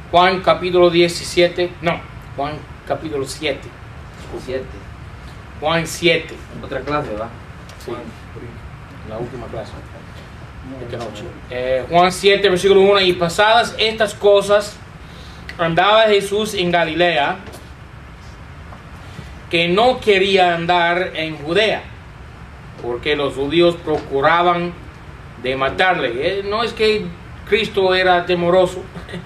Juan capítulo 17, no, Juan capítulo 7. 7. Juan 7. Otra clase, ¿va? Sí, la última clase. Esta noche. Juan 7, versículo 1. Y pasadas estas cosas, andaba Jesús en Galilea, que no quería andar en Judea, porque los judíos procuraban de matarle. No es que Cristo era temoroso,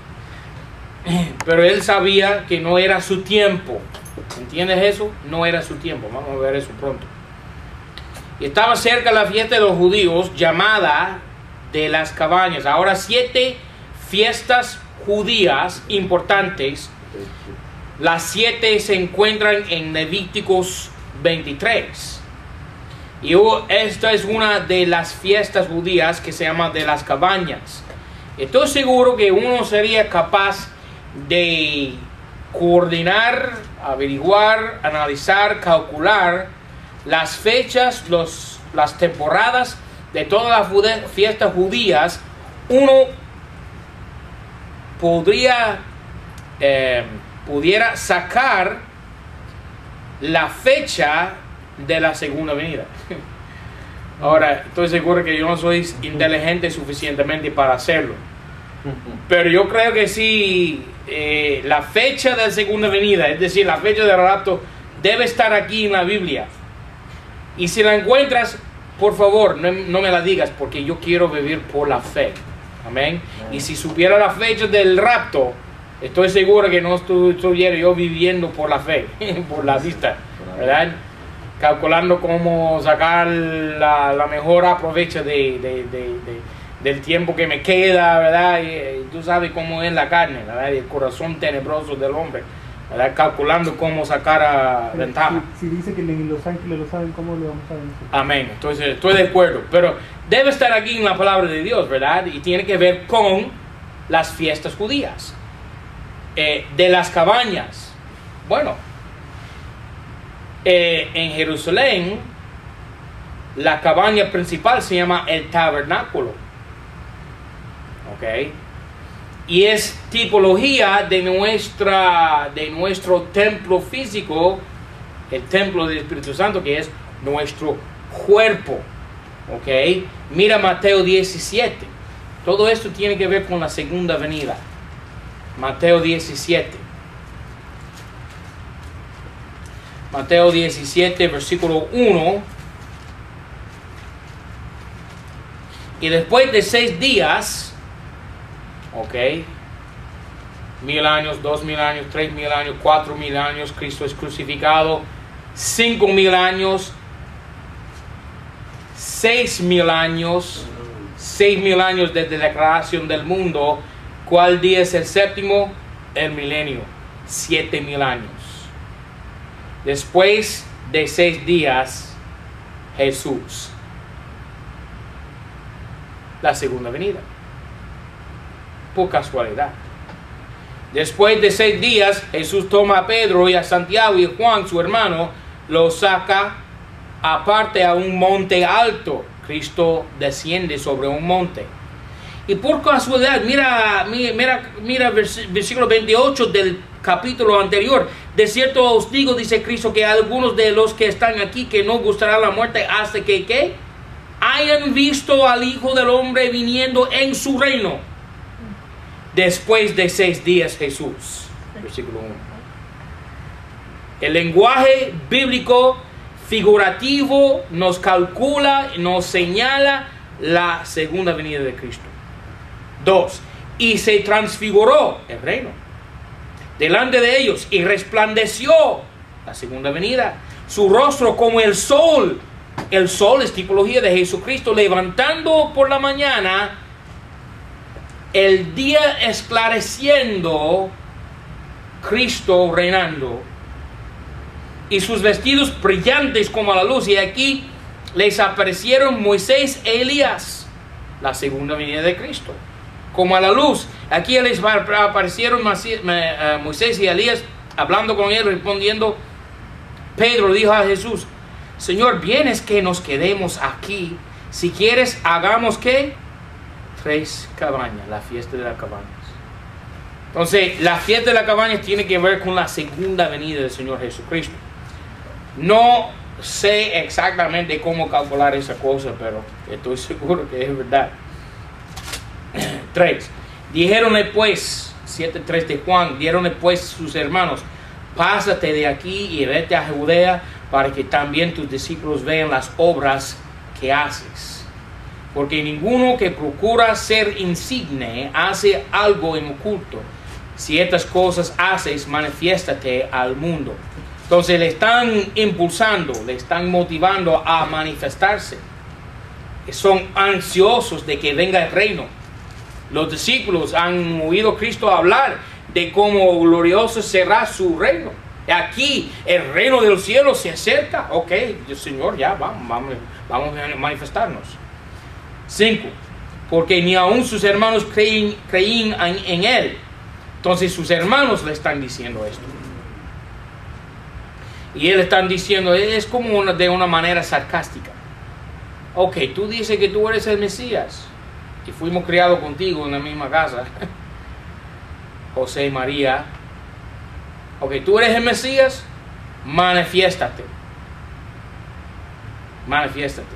pero él sabía que no era su tiempo. ¿Entiendes eso? No era su tiempo. Vamos a ver eso pronto. Y estaba cerca la fiesta de los judíos, llamada de las cabañas. Ahora 7 fiestas judías importantes. Las 7 se encuentran en Levíticos 23. Y esta es una de las fiestas judías que se llama de las cabañas. Estoy seguro que uno sería capaz de coordinar, averiguar, analizar, calcular las fechas, las temporadas de todas las fiestas judías. Uno pudiera sacar la fecha de la segunda venida. Ahora, estoy seguro que yo no soy inteligente suficientemente para hacerlo, pero yo creo que sí, la fecha de la segunda venida, es decir, la fecha del rapto, debe estar aquí en la Biblia. Y si la encuentras, por favor, no me la digas, porque yo quiero vivir por la fe. Amén. Y si supiera la fecha del rapto, estoy seguro que no estuviera yo viviendo por la fe, por la vista, ¿verdad? Calculando cómo sacar la mejor aprovecho del tiempo que me queda, ¿verdad? Y tú sabes cómo es la carne, ¿verdad? El corazón tenebroso del hombre, ¿verdad? Calculando cómo sacar ventaja. Si dice que ni los ángeles lo saben, ¿cómo le vamos a decir? Amén. Entonces estoy de acuerdo, pero debe estar aquí en la palabra de Dios, ¿verdad? Y tiene que ver con las fiestas judías. De las cabañas. Bueno, en Jerusalén, la cabaña principal se llama el tabernáculo. ¿Ok? Y es tipología de nuestro templo físico, el templo del Espíritu Santo, que es nuestro cuerpo. ¿Ok? Mira Mateo 17. Todo esto tiene que ver con la segunda venida. Mateo 17. Mateo 17, versículo 1. Y después de 6 días, ok, 1000 años, 2000 años, 3000 años, 4000 años, Cristo es crucificado, 5000 años, 6000 años, 6000 años desde la creación del mundo. ¿Cuál día es el séptimo? El milenio, 7000 años. Después de 6 días, Jesús. La segunda venida. Por casualidad. Después de 6 días, Jesús toma a Pedro y a Santiago y a Juan, su hermano, los saca aparte a un monte alto. Cristo desciende sobre un monte. Y por casualidad, mira versículo 28 del capítulo anterior. De cierto os digo, dice Cristo, que algunos de los que están aquí que no gustará la muerte hasta que ¿qué? Hayan visto al Hijo del Hombre viniendo en su reino. Después de 6 días Jesús. Versículo 1. El lenguaje bíblico figurativo nos calcula, nos señala la segunda venida de Cristo. 2. Y se transfiguró el reino delante de ellos y resplandeció, la segunda venida, su rostro como el sol. El sol es tipología de Jesucristo levantando por la mañana, el día esclareciendo, Cristo reinando, y sus vestidos brillantes como la luz. Y aquí les aparecieron Moisés e Elías, la segunda venida de Cristo, como a la luz. Aquí les aparecieron Moisés y Elías hablando con él, respondiendo. Pedro dijo a Jesús: Señor, bien es que nos quedemos aquí. Si quieres, hagamos ¿qué? 3 cabañas, la fiesta de las cabañas. Entonces, la fiesta de la cabaña tiene que ver con la segunda venida del Señor Jesucristo. No sé exactamente cómo calcular esa cosa, pero estoy seguro que es verdad. 3. Dijeronle pues, 7:3 de Juan, dijeronle pues sus hermanos, pásate de aquí y vete a Judea para que también tus discípulos vean las obras que haces. Porque ninguno que procura ser insigne hace algo en oculto. Si estas cosas haces, manifiéstate al mundo. Entonces le están impulsando, le están motivando a manifestarse. Son ansiosos de que venga el reino. Los discípulos han oído a Cristo hablar de cómo glorioso será su reino. Aquí el reino del cielo se acerca. Ok, Señor, ya vamos a manifestarnos. 5. Porque ni aun sus hermanos creían en él. Entonces sus hermanos le están diciendo esto. Y él están diciendo, es como de una manera sarcástica. Ok, tú dices que tú eres el Mesías. Y fuimos criados contigo en la misma casa. José y María. Ok, tú eres el Mesías. Manifiéstate. Manifiéstate.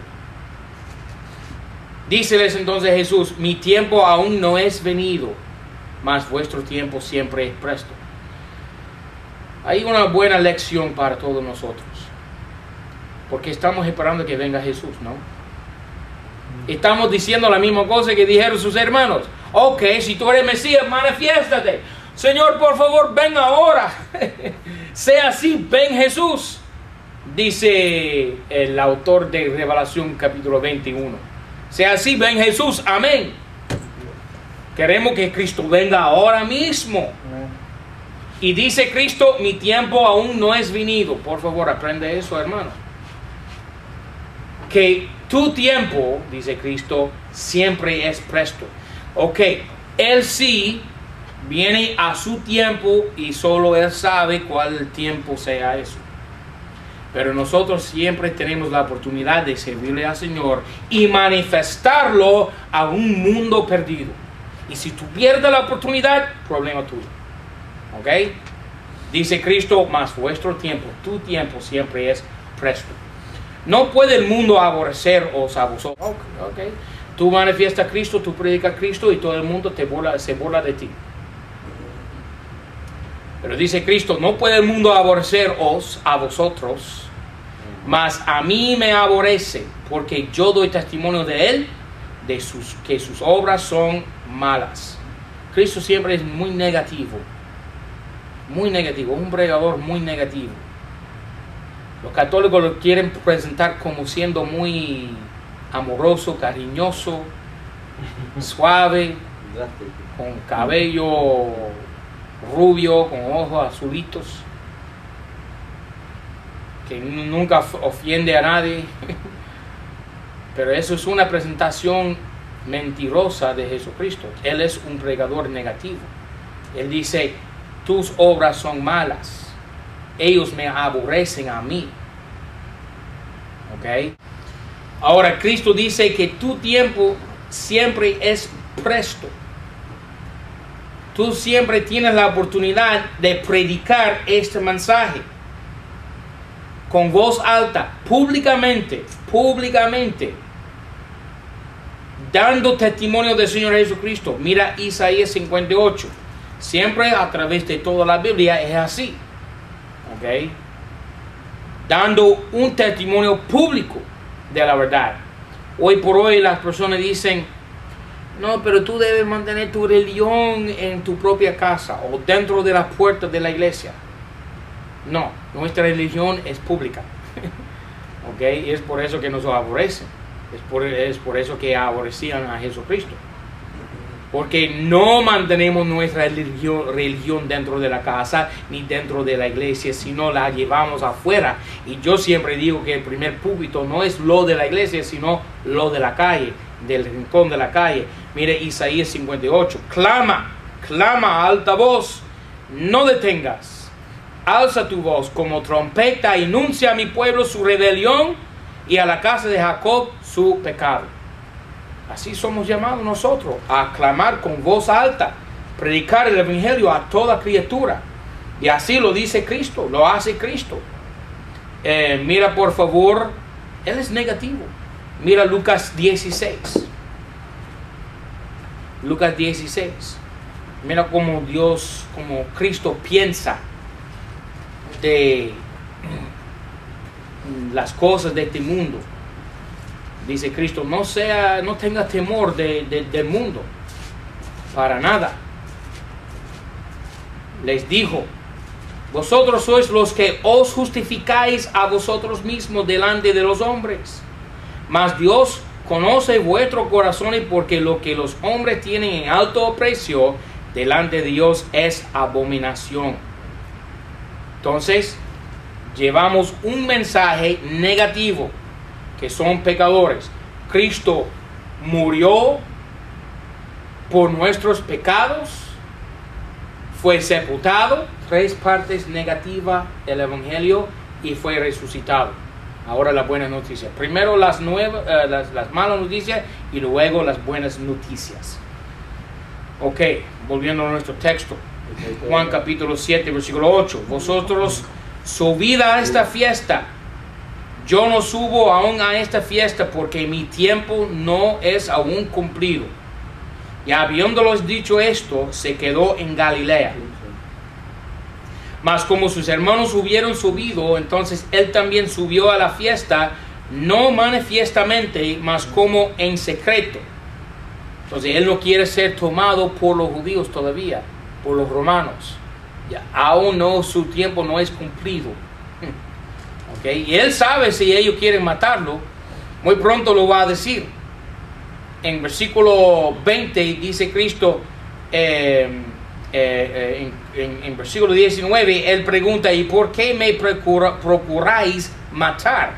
Díceles entonces Jesús, mi tiempo aún no es venido, mas vuestro tiempo siempre es presto. Hay una buena lección para todos nosotros. Porque estamos esperando que venga Jesús, ¿no? Estamos diciendo la misma cosa que dijeron sus hermanos. Ok, si tú eres Mesías, manifiéstate. Señor, por favor, ven ahora. Sea así, ven Jesús. Dice el autor de Revelación capítulo 21. Sea así, ven Jesús, amén. Queremos que Cristo venga ahora mismo. Y dice Cristo, mi tiempo aún no es venido. Por favor, aprende eso, hermano. Que tu tiempo, dice Cristo, siempre es presto. Ok, Él sí viene a su tiempo y solo Él sabe cuál tiempo sea eso. Pero nosotros siempre tenemos la oportunidad de servirle al Señor y manifestarlo a un mundo perdido. Y si tú pierdes la oportunidad, problema tuyo. ¿Ok? Dice Cristo, mas vuestro tiempo, tu tiempo siempre es presto. No puede el mundo aborreceros a vosotros. Okay. Tú manifiestas a Cristo, tú predicas a Cristo y todo el mundo se burla de ti. Pero dice Cristo, no puede el mundo aborreceros a vosotros, mas a mí me aborrece, porque yo doy testimonio de Él, que sus obras son malas. Cristo siempre es muy negativo, un predicador muy negativo. Los católicos lo quieren presentar como siendo muy amoroso, cariñoso, suave, con cabello rubio, con ojos azulitos, que nunca ofende a nadie. Pero eso es una presentación mentirosa de Jesucristo. Él es un predicador negativo. Él dice, tus obras son malas. Ellos me aborrecen a mí. ¿Ok? Ahora Cristo dice que tu tiempo siempre es presto. Tú siempre tienes la oportunidad de predicar este mensaje con voz alta, públicamente, dando testimonio del Señor Jesucristo. Mira Isaías 58. Siempre a través de toda la Biblia es así. ¿Ok? Dando un testimonio público de la verdad. Hoy por hoy las personas dicen, no, pero tú debes mantener tu religión en tu propia casa o dentro de las puertas de la iglesia. No, nuestra religión es pública. ¿Ok? Y es por eso que nos aborrecen. Es por eso que aborrecían a Jesucristo. Porque no mantenemos nuestra religión dentro de la casa ni dentro de la iglesia, sino la llevamos afuera. Y yo siempre digo que el primer púlpito no es lo de la iglesia, sino lo de la calle, del rincón de la calle. Mire Isaías 58. Clama a alta voz, no detengas. Alza tu voz como trompeta, enuncia a mi pueblo su rebelión y a la casa de Jacob su pecado. Así somos llamados nosotros, a clamar con voz alta, predicar el evangelio a toda criatura. Y así lo dice Cristo, lo hace Cristo. Mira por favor, Él es negativo. Mira Lucas 16. Lucas 16. Mira cómo Dios, como Cristo piensa de las cosas de este mundo. Dice Cristo, no tenga temor del mundo, para nada. Les dijo, vosotros sois los que os justificáis a vosotros mismos delante de los hombres, mas Dios conoce vuestro corazón, y porque lo que los hombres tienen en alto precio delante de Dios es abominación. Entonces, llevamos un mensaje negativo, que son pecadores. Cristo murió por nuestros pecados, fue sepultado, 3 partes negativas del evangelio, y fue resucitado. Ahora la buena noticia. Primero las malas noticias y luego las buenas noticias. Ok, volviendo a nuestro texto. Juan capítulo 7, versículo 8. Vosotros subid a esta fiesta. Yo no subo aún a esta fiesta, porque mi tiempo no es aún cumplido. Y habiéndolos dicho esto, se quedó en Galilea. Mas como sus hermanos hubieron subido, entonces él también subió a la fiesta, no manifiestamente, mas como en secreto. Entonces él no quiere ser tomado por los judíos todavía, por los romanos. Ya, aún no, su tiempo no es cumplido. Okay. Y él sabe si ellos quieren matarlo, muy pronto lo va a decir. En versículo 20 dice Cristo, en versículo 19, él pregunta, ¿y por qué me procuráis matar?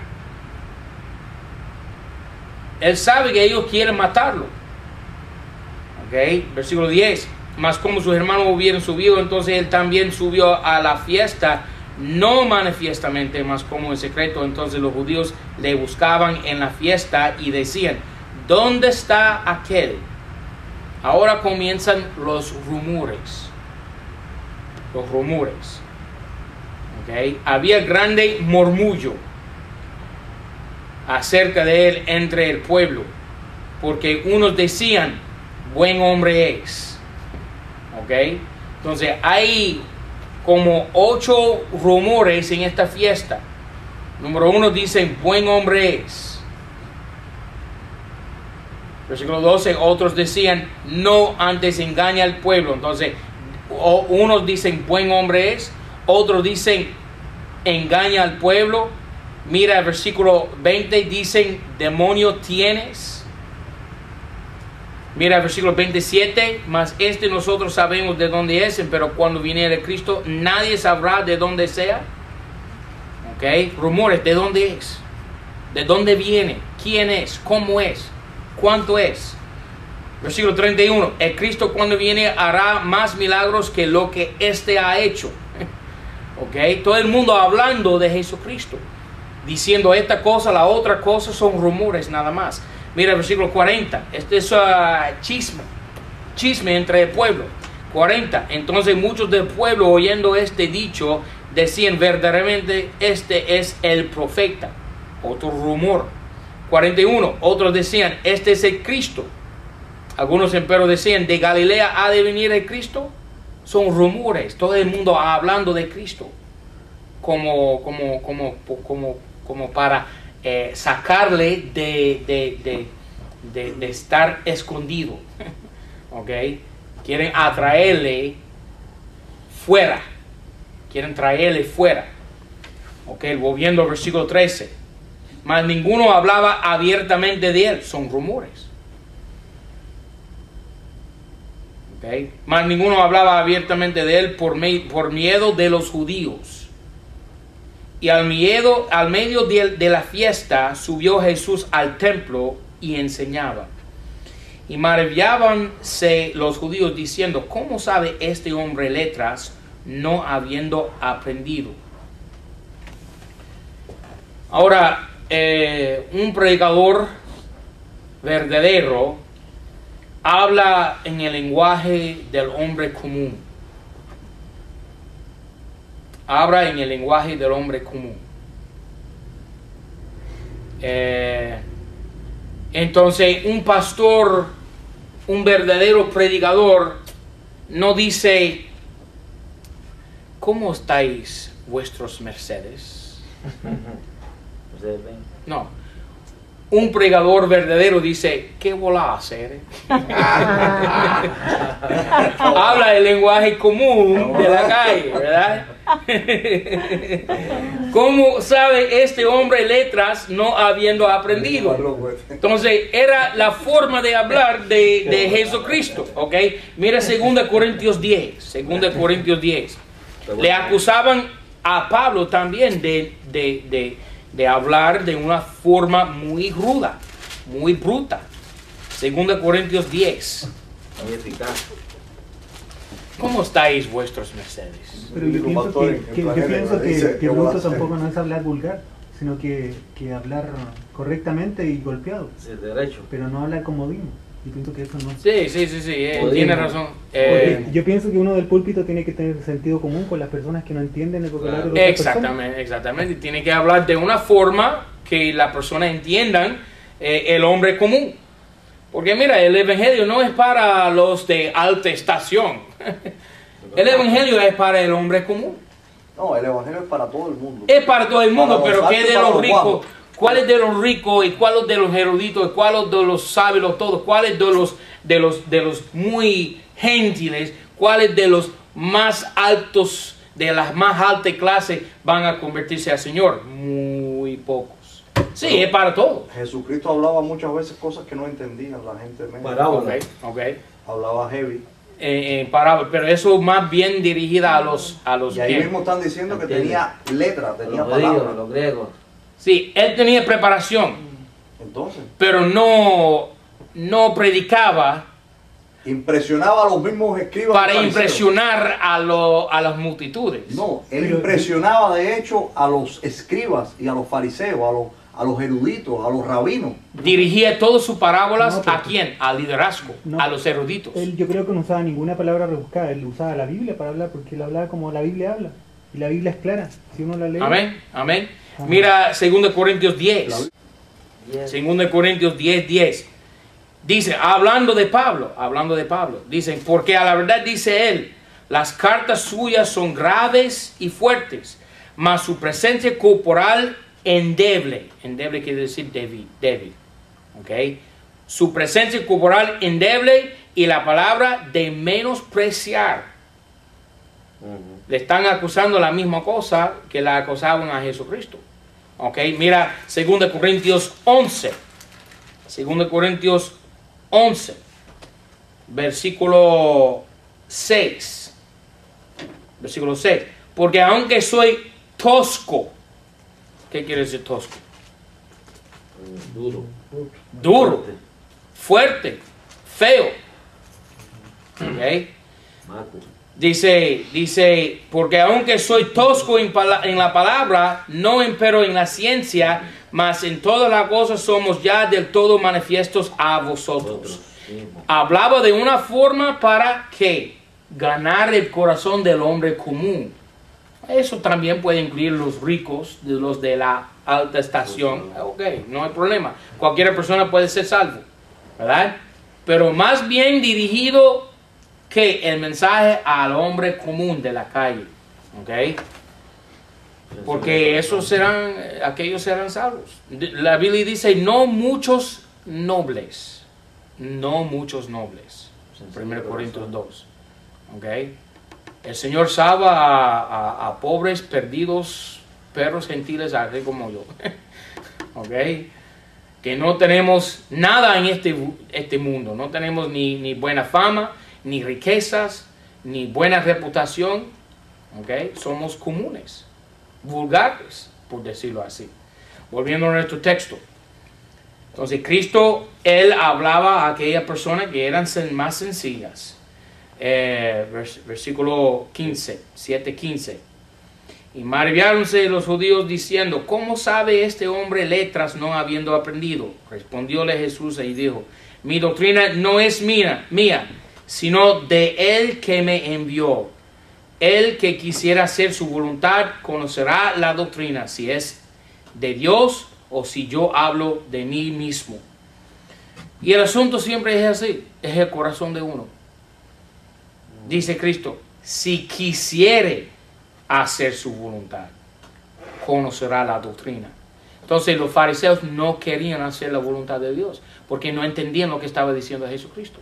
Él sabe que ellos quieren matarlo. Okay. Versículo 10, mas como sus hermanos hubieran subido, entonces él también subió a la fiesta, no manifiestamente, mas como en secreto. Entonces los judíos le buscaban en la fiesta y decían, ¿dónde está aquel? Ahora comienzan los rumores. Los rumores. Okay. Había grande murmullo acerca de él entre el pueblo, porque unos decían, buen hombre es. Okay. Entonces hay como 8 rumores en esta fiesta. Número 1 dicen, buen hombre es. Versículo 12, otros decían, no, antes engaña al pueblo. Entonces, unos dicen, buen hombre es, otros dicen, engaña al pueblo. Mira el versículo 20, dicen, demonio tienes. Mira el versículo 27, mas nosotros sabemos de dónde es, pero cuando viniere Cristo, nadie sabrá de dónde sea. Ok, rumores, ¿de dónde es? ¿De dónde viene? ¿Quién es? ¿Cómo es? ¿Cuánto es? Versículo 31, el Cristo cuando viene hará más milagros que lo que éste ha hecho. Ok, todo el mundo hablando de Jesucristo, diciendo esta cosa, la otra cosa, son rumores nada más. Mira el versículo 40, este es chisme entre el pueblo. 40, entonces muchos del pueblo, oyendo este dicho, decían, verdaderamente este es el profeta. Otro rumor. 41, otros decían, este es el Cristo. Algunos empero decían, ¿de Galilea ha de venir el Cristo? Son rumores, todo el mundo hablando de Cristo, como para sacarle de estar escondido. ¿Ok? Quieren atraerle fuera. Quieren traerle fuera. ¿Ok? Volviendo al versículo 13. Mas ninguno hablaba abiertamente de él. Son rumores. ¿Ok? Mas ninguno hablaba abiertamente de él por miedo de los judíos. Y al medio de la fiesta subió Jesús al templo y enseñaba. Y maravillábanse los judíos diciendo, ¿cómo sabe este hombre letras, no habiendo aprendido? Ahora, un predicador verdadero habla en el lenguaje del hombre común. Habla en el lenguaje del hombre común. Entonces, un pastor, un verdadero predicador, no dice: ¿cómo estáis vuestros mercedes? Ustedes ven. No. Un predicador verdadero dice: ¿qué volá a hacer? Habla el lenguaje común de la calle, ¿verdad? ¿Cómo sabe este hombre letras no habiendo aprendido? Entonces, era la forma de hablar de Jesucristo, ¿ok? Mira 2 Corintios 10. 2 Corintios 10. Le acusaban a Pablo también de hablar de una forma muy ruda, muy bruta. 2 Corintios 10. Muy eficaz. ¿Cómo estáis vuestros mercedes? Pero yo pienso que bruto tampoco no es hablar vulgar, sino que hablar correctamente y golpeado. Sí, derecho. Pero no hablar como modismo. Yo pienso que eso no es. Sí, tiene razón. Yo pienso que uno del púlpito tiene que tener sentido común con las personas que no entienden el vocabulario de otras personas. Exactamente. Tiene que hablar de una forma que las personas entiendan el hombre común. Porque mira, el evangelio no es para los de alta estación. El evangelio es para el hombre común. No, el evangelio es para todo el mundo. Es para todo el mundo, Para los pero ¿qué altos de y para los los ricos? bajos. ¿Cuál es de los ricos y cuál es de los eruditos y cuál es de los sabios todos? ¿Cuál es de los muy gentiles? ¿Cuál es de los más altos, de las más altas clases van a convertirse al Señor? Muy pocos. Sí, Pero es para todos. Jesucristo hablaba muchas veces cosas que no entendían la gente. Parábola. Ok. Hablaba heavy. Parábola, pero eso más bien dirigida a los Y ahí ¿quién? mismo están diciendo que Entiende. tenía letras, tenía Los judíos, palabras. los griegos. Sí, él tenía preparación, Entonces, pero no predicaba impresionaba a los mismos escribas. y para fariseos. impresionar a las multitudes. No, él Pero- impresionaba de hecho a los escribas y a los fariseos, a los eruditos, a los rabinos. Dirigía todas sus parábolas No, pero- ¿a quién? Al liderazgo, No. a los eruditos. Él, yo creo que no usaba ninguna palabra rebuscada, él usaba la Biblia para hablar, porque él hablaba como la Biblia habla. Y la Biblia es clara, si uno la lee. Amén, amén. Amén. Mira 2 Corintios 10. Yes. 2 Corintios 10. Dice, hablando de Pablo, dicen, porque a la verdad dice él, las cartas suyas son graves y fuertes, mas su presencia corporal endeble quiere decir débil, ¿ok? Su presencia corporal endeble y la palabra de menospreciar. Ujú. Le están acusando la misma cosa que la acusaban a Jesucristo. Ok, mira 2 Corintios 11. 2 Corintios 11, versículo 6. Versículo 6. Porque aunque soy tosco, ¿qué quiere decir tosco? Duro. Duro, fuerte, feo. Ok. Maco. Dice, porque aunque soy tosco en la palabra, no empero en la ciencia, mas en todas las cosas somos ya del todo manifiestos a vosotros. Nosotros mismos. Hablaba de una forma para que ganar el corazón del hombre común. Eso también puede incluir los ricos, los de la alta estación. Ok, no hay problema. Cualquier persona puede ser salvo, ¿verdad? Pero más bien dirigido que el mensaje al hombre común de la calle, ¿ok? Porque aquellos serán salvos. La Biblia dice, no muchos nobles. 1 Corintios 2, ¿ok? El Señor salva a pobres, perdidos, perros gentiles, así como yo, ¿ok? Que no tenemos nada en este mundo, no tenemos ni buena fama, ni riquezas, ni buena reputación, ¿ok? Somos comunes, vulgares, por decirlo así. Volviendo a nuestro texto. Entonces, Cristo, Él hablaba a aquellas personas que eran más sencillas. Versículo 15, 7:15. Y maravilláronse los judíos diciendo, ¿cómo sabe este hombre letras no habiendo aprendido? Respondióle Jesús y dijo, Mi doctrina no es mía, sino de Él que me envió. El que quisiera hacer su voluntad conocerá la doctrina, si es de Dios o si yo hablo de mí mismo. Y el asunto siempre es así, es el corazón de uno. Dice Cristo, si quisiere hacer su voluntad, conocerá la doctrina. Entonces los fariseos no querían hacer la voluntad de Dios, porque no entendían lo que estaba diciendo Jesucristo.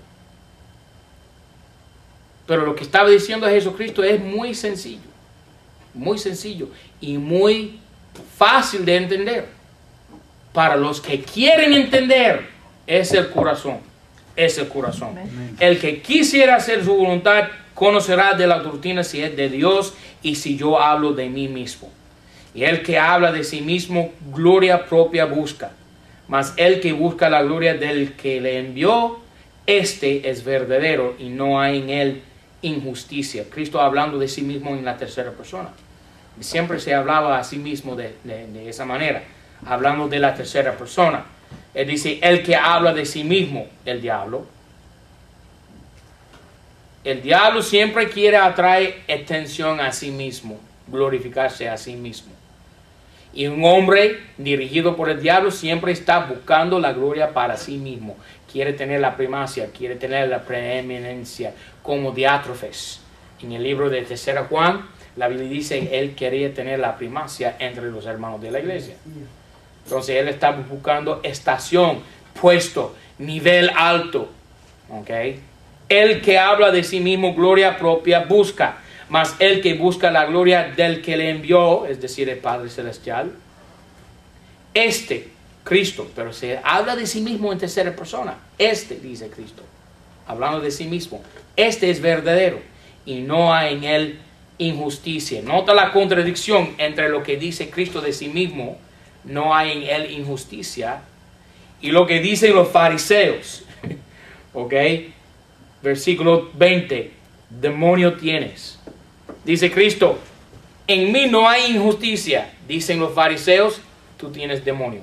Pero lo que estaba diciendo Jesucristo es muy sencillo y muy fácil de entender. Para los que quieren entender, es el corazón. El que quisiera hacer su voluntad conocerá de la doctrina si es de Dios y si yo hablo de mí mismo. Y el que habla de sí mismo, gloria propia busca. Mas el que busca la gloria del que le envió, este es verdadero y no hay en él injusticia. Cristo hablando de sí mismo en la tercera persona. Siempre se hablaba a sí mismo de esa manera, hablando de la tercera persona. Él dice, el que habla de sí mismo, el diablo. El diablo siempre quiere atraer atención a sí mismo, glorificarse a sí mismo. Y un hombre dirigido por el diablo siempre está buscando la gloria para sí mismo. Quiere tener la primacia, quiere tener la preeminencia, como Diátrofes. En el libro de 3 Juan, la Biblia dice que él quería tener la primacia entre los hermanos de la iglesia. Entonces él está buscando estación, puesto, nivel alto. ¿Okay? El que habla de sí mismo, gloria propia busca. Mas el que busca la gloria del que le envió, es decir, el Padre Celestial, Cristo, pero se habla de sí mismo en tercera persona. Dice Cristo, hablando de sí mismo. Es verdadero y no hay en él injusticia. Nota la contradicción entre lo que dice Cristo de sí mismo, no hay en él injusticia, y lo que dicen los fariseos. ¿Ok? Versículo 20, demonio tienes. Dice Cristo, en mí no hay injusticia. Dicen los fariseos, tú tienes demonio.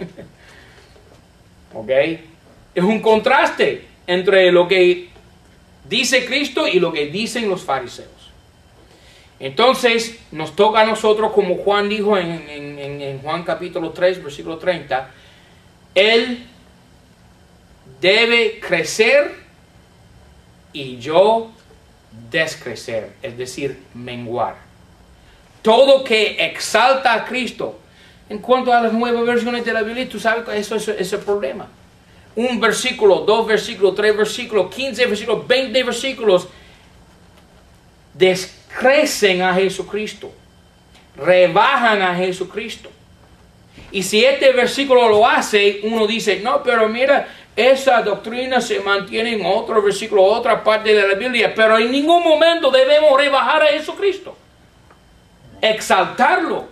¿Ok? Es un contraste entre lo que dice Cristo y lo que dicen los fariseos. Entonces, nos toca a nosotros, como Juan dijo en Juan capítulo 3, versículo 30, Él debe crecer y yo descrecer, es decir, menguar. Todo que exalta a Cristo. En cuanto a las nuevas versiones de la Biblia, tú sabes que eso es el problema. Un versículo, 2 versículos, 3 versículos, 15 versículos, 20 versículos descrecen a Jesucristo, rebajan a Jesucristo. Y si este versículo lo hace, uno dice, no, pero mira, esa doctrina se mantiene en otro versículo, otra parte de la Biblia, pero en ningún momento debemos rebajar a Jesucristo. Exaltarlo.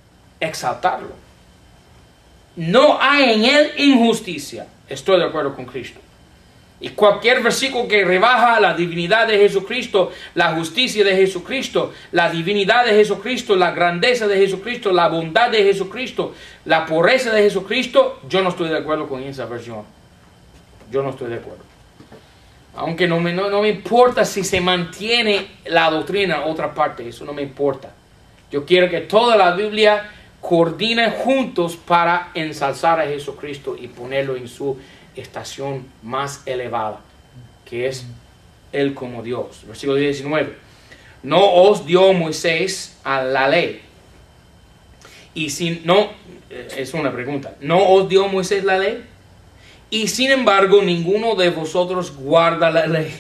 No hay en él injusticia. Estoy de acuerdo con Cristo. Y cualquier versículo que rebaja la divinidad de Jesucristo, la justicia de Jesucristo, la divinidad de Jesucristo, la grandeza de Jesucristo, la bondad de Jesucristo, la pureza de Jesucristo, yo no estoy de acuerdo con esa versión. Yo no estoy de acuerdo. Aunque no me importa si se mantiene la doctrina en otra parte, eso no me importa. Yo quiero que toda la Biblia coordine juntos para ensalzar a Jesucristo y ponerlo en su estación más elevada, que es Él como Dios. Versículo 19. No os dio Moisés a la ley. Y si no, es una pregunta. ¿No os dio Moisés la ley? Y sin embargo, ninguno de vosotros guarda la ley.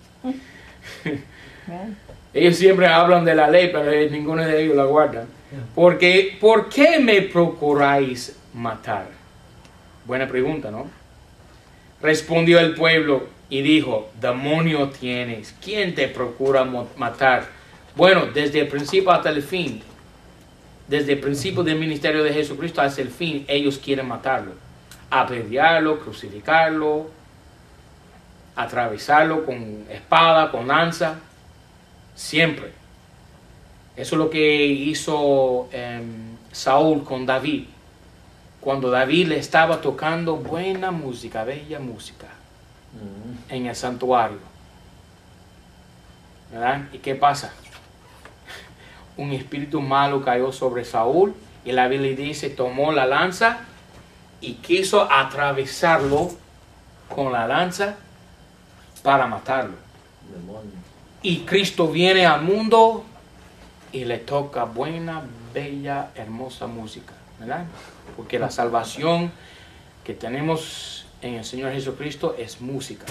Ellos siempre hablan de la ley, pero ninguno de ellos la guarda. Porque, ¿por qué me procuráis matar? Buena pregunta, ¿no? Respondió el pueblo y dijo, demonio tienes. ¿Quién te procura matar? Bueno, desde el principio hasta el fin. Desde el principio del ministerio de Jesucristo hasta el fin, ellos quieren matarlo. Apedrearlo, crucificarlo, atravesarlo con espada, con lanza. Siempre. Eso es lo que hizo Saúl con David. Cuando David le estaba tocando buena música, bella música. en el santuario. ¿Verdad? ¿Y qué pasa? Un espíritu malo cayó sobre Saúl y la Biblia dice, tomó la lanza y quiso atravesarlo con la lanza para matarlo. Demonio. Y Cristo viene al mundo y le toca buena, bella, hermosa música, ¿verdad? Porque la salvación que tenemos en el Señor Jesucristo es música,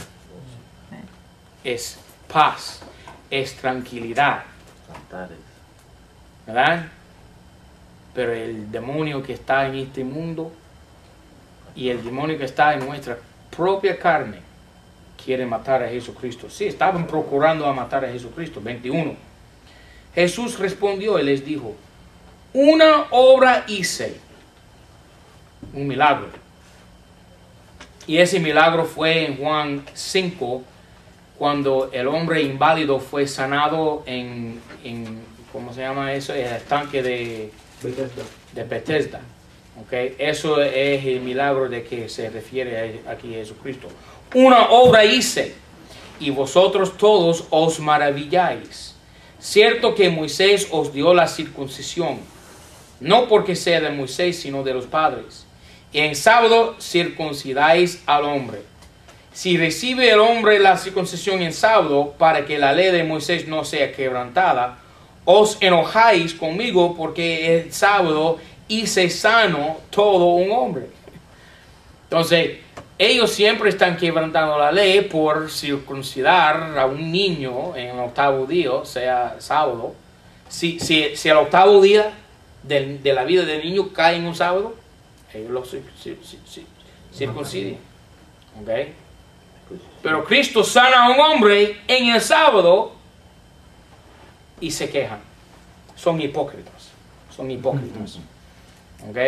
es paz, es tranquilidad, Cantares. ¿verdad? Pero el demonio que está en este mundo y el demonio que está en nuestra propia carne quiere matar a Jesucristo. Sí, estaban procurando a matar a Jesucristo. 21. Jesús respondió y les dijo, una obra hice, un milagro. Y ese milagro fue en Juan 5, cuando el hombre inválido fue sanado en ¿cómo se llama eso? El estanque de Bethesda. Okay. Eso es el milagro de que se refiere aquí Jesucristo. Una obra hice, y vosotros todos os maravilláis. Cierto que Moisés os dio la circuncisión, no porque sea de Moisés, sino de los padres. Y en sábado circuncidáis al hombre. Si recibe el hombre la circuncisión en sábado, para que la ley de Moisés no sea quebrantada, os enojáis conmigo porque el sábado hice sano todo un hombre. Entonces, ellos siempre están quebrantando la ley por circuncidar a un niño en el octavo día, sea sábado. Si el octavo día de la vida del niño cae en un sábado, ellos lo circunciden. ¿Okay? Pero Cristo sana a un hombre en el sábado y se quejan. Son hipócritas. Son hipócritas. ¿Ok?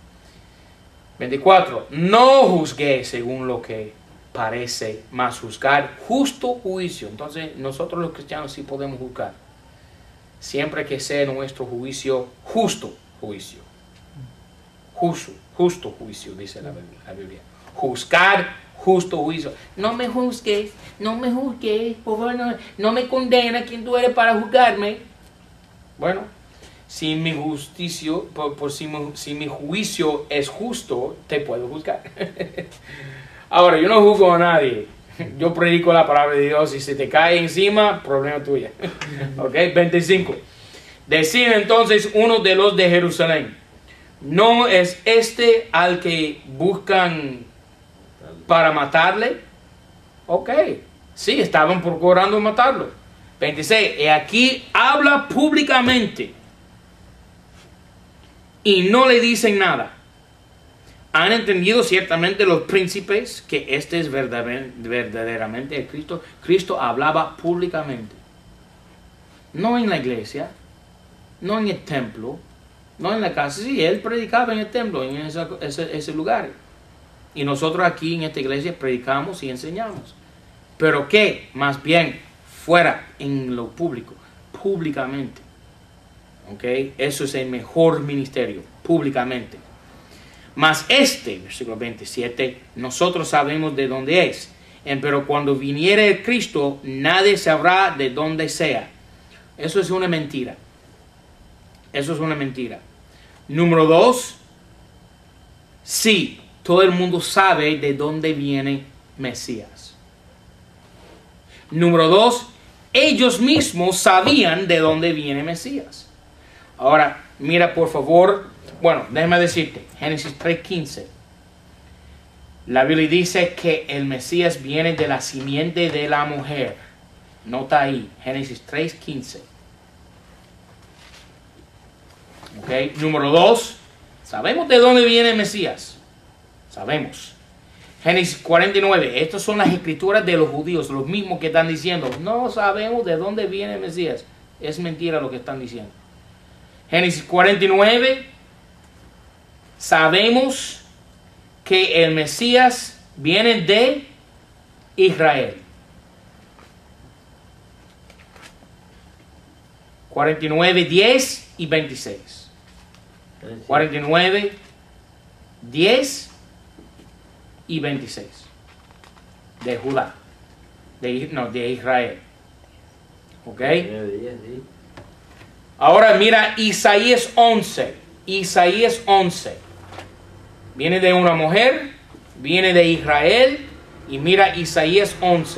24. No juzguéis según lo que parece, mas juzgar justo juicio. Entonces, nosotros los cristianos sí podemos juzgar. Siempre que sea nuestro juicio justo juicio. Justo juicio, dice la Biblia. Juzgar justo juicio. No me juzgues, por favor, no me condena quien tú eres para juzgarme. Bueno, si mi justicia, si mi juicio es justo, te puedo juzgar. Ahora, yo no juzgo a nadie. Yo predico la palabra de Dios y si te cae encima, problema tuyo. Ok, 25. Decía entonces uno de los de Jerusalén, ¿no es este al que buscan para matarle? Ok, sí, estaban procurando matarlo. 26. Y aquí habla públicamente y no le dicen nada. Han entendido ciertamente los príncipes que este es verdaderamente el Cristo. Cristo hablaba públicamente. No en la iglesia, no en el templo, no en la casa. Sí, él predicaba en el templo, en ese lugar. Y nosotros aquí en esta iglesia predicamos y enseñamos. ¿Pero qué? Más bien fuera, en lo público, públicamente. ¿Ok? Eso es el mejor ministerio, públicamente. Mas versículo 27, nosotros sabemos de dónde es. Pero cuando viniere el Cristo, nadie sabrá de dónde sea. Eso es una mentira. Eso es una mentira. Número 2, sí, todo el mundo sabe de dónde viene Mesías. Número 2, ellos mismos sabían de dónde viene Mesías. Ahora, mira por favor, bueno, déjame decirte, Génesis 3:15. La Biblia dice que el Mesías viene de la simiente de la mujer. Nota ahí, Génesis 3:15. Ok, número 2, sabemos de dónde viene el Mesías. Sabemos. Génesis 49, estas son las escrituras de los judíos, los mismos que están diciendo, no sabemos de dónde viene el Mesías. Es mentira lo que están diciendo. Génesis 49, sabemos que el Mesías viene de Israel. 49, 10 y 26. 49, 10 y 26. de Judá, de Israel. ¿Ok? Ahora mira Isaías 11. Isaías 11. Viene de una mujer, viene de Israel, y mira Isaías 11.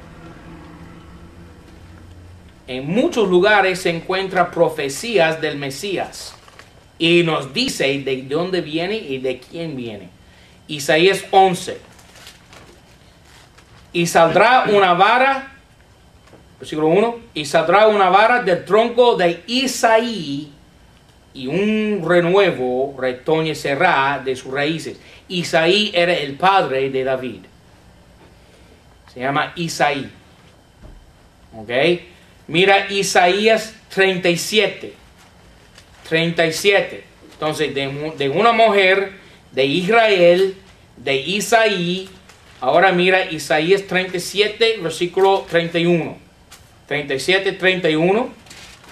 En muchos lugares se encuentran profecías del Mesías y nos dice de dónde viene y de quién viene. Isaías 11. Y saldrá una vara, versículo 1, y saldrá una vara del tronco de Isaí, y un renuevo retoñecerá de sus raíces. Isaí era el padre de David. Se llama Isaí. ¿Ok? Mira Isaías 37. 37. Entonces, de una mujer, de Israel, de Isaí. Ahora mira Isaías 37, versículo 31. 37, 31.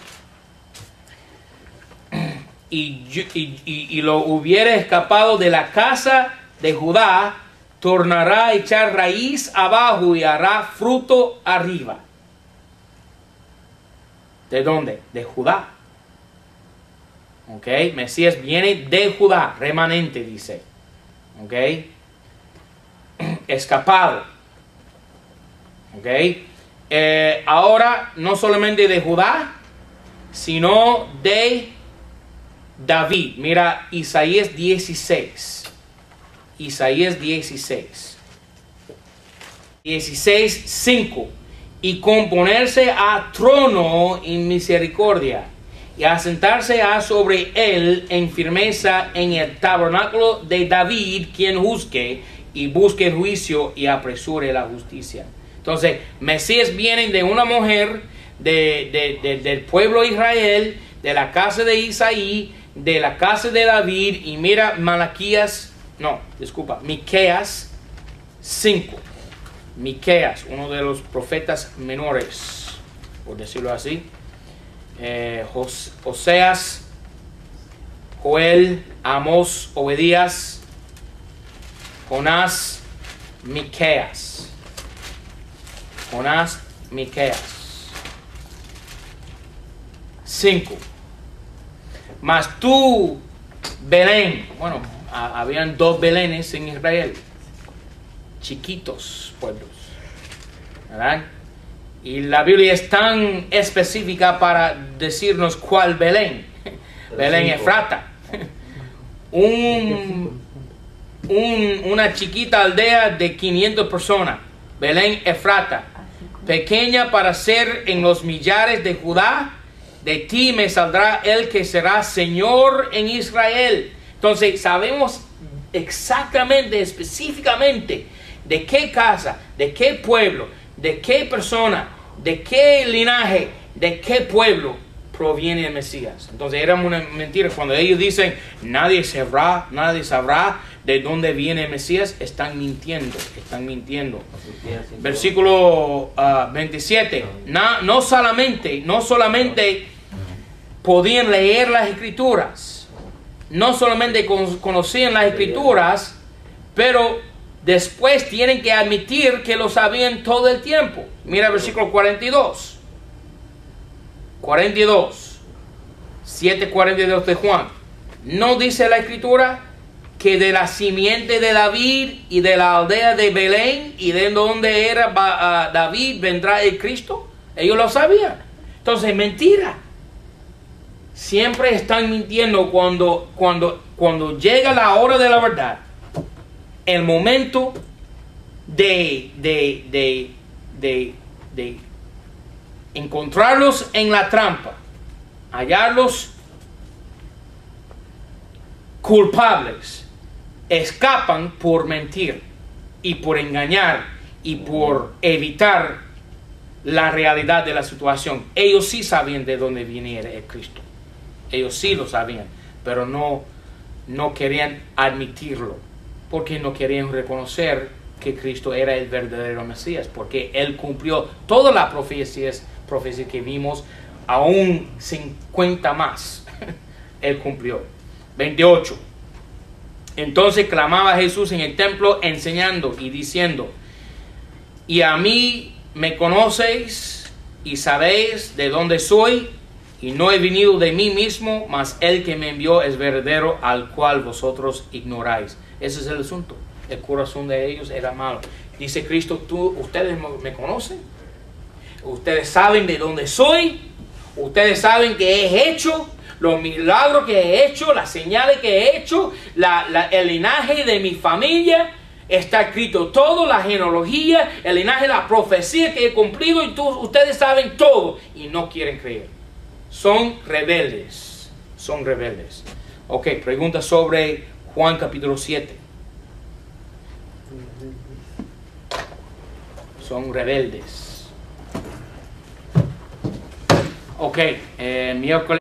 Y lo hubiere escapado de la casa de Judá, tornará a echar raíz abajo y hará fruto arriba. ¿De dónde? De Judá. ¿Ok? Mesías viene de Judá, remanente dice. ¿Ok? Escapado. ¿Ok? Ahora no solamente de Judá, sino de David. Mira Isaías 16. Isaías 16. 16, 5. Y componerse a trono en misericordia, y asentarse a sobre él en firmeza en el tabernáculo de David, quien juzgue y busque el juicio y apresure la justicia. Entonces, Mesías viene de una mujer del pueblo de Israel, de la casa de Isaí, de la casa de David. Y mira Miqueas 5. Miqueas, uno de los profetas menores, por decirlo así. Oseas, Joel, Amós, Obedías, Jonás, Miqueas. Jonás, Miqueas. 5. Mas tú, Belén. Bueno, habían 2 Belénes en Israel. Chiquitos pueblos, ¿verdad? Y la Biblia es tan específica para decirnos cuál Belén. Belén Efrata. Una chiquita aldea de 500 personas. Belén Efrata. Pequeña para ser en los millares de Judá. De ti me saldrá el que será Señor en Israel. Entonces sabemos exactamente, específicamente, de qué casa, de qué pueblo, de qué persona, de qué linaje, de qué pueblo proviene el Mesías. Entonces era una mentira. Cuando ellos dicen nadie sabrá de dónde viene el Mesías, están mintiendo. Versículo 27. No solamente podían leer las Escrituras, no solamente conocían las Escrituras, pero después tienen que admitir que lo sabían todo el tiempo. Mira versículo 42. 7:42 de Juan. ¿No dice la Escritura que de la simiente de David y de la aldea de Belén y de donde era David vendrá el Cristo? Ellos lo sabían. Entonces, mentira. Siempre están mintiendo cuando llega la hora de la verdad. El momento de encontrarlos en la trampa, hallarlos culpables, escapan por mentir y por engañar y por evitar la realidad de la situación. Ellos sí sabían de dónde venía el Cristo. Ellos sí lo sabían, pero no querían admitirlo, porque no querían reconocer que Cristo era el verdadero Mesías, porque Él cumplió todas las profecías que vimos, aún 50 más. Él cumplió. 28. Entonces clamaba Jesús en el templo enseñando y diciendo: Y a mí me conocéis y sabéis de dónde soy, y no he venido de mí mismo, mas el que me envió es verdadero, al cual vosotros ignoráis. Ese es el asunto. El corazón de ellos era malo. Dice Cristo, ustedes me conocen, ustedes saben de dónde soy, ustedes saben que he hecho los milagros que he hecho, las señales que he hecho, el linaje de mi familia. Está escrito todo, la genealogía, el linaje, la profecía que he cumplido, y ustedes saben todo y no quieren creer. Son rebeldes. Son rebeldes. Ok, pregunta sobre Juan capítulo 7. Son rebeldes. Ok, miércoles.